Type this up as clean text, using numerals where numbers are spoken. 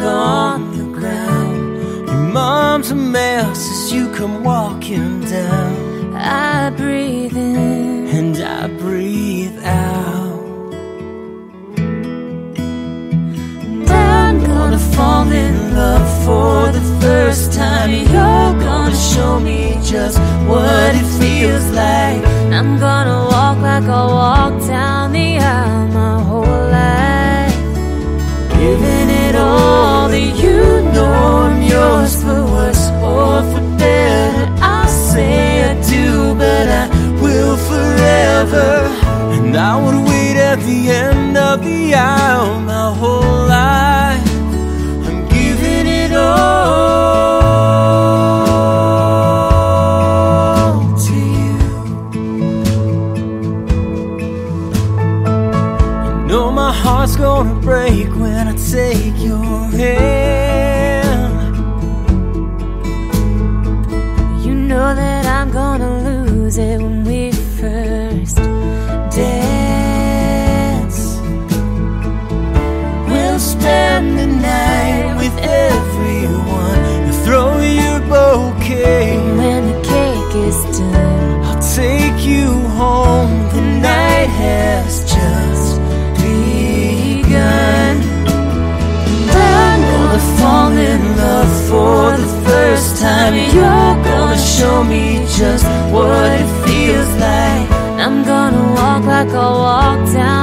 on the ground. Your mom's a mess as you come walking down. I breathe in and I breathe out. And I'm gonna fall in love for the first time. You're gonna show me just what it feels like. I'm gonna walk like I walked down the aisle my whole life, giving it all to you. Know I'm yours for worse or for better. I'll say I do, but I will forever. And I would wait at the end of the aisle my whole life. I'm giving it all to you. You know my heart's gonna break when I take your hand. You know that I'm gonna lose it when we first dance. We'll spend the night with everyone. You throw your bouquet. When the cake is done, I'll take you home. The night has just begun. I'm gonna fall in love for the first time. You're gonna show me just what it feels like. I'm gonna walk like I walked down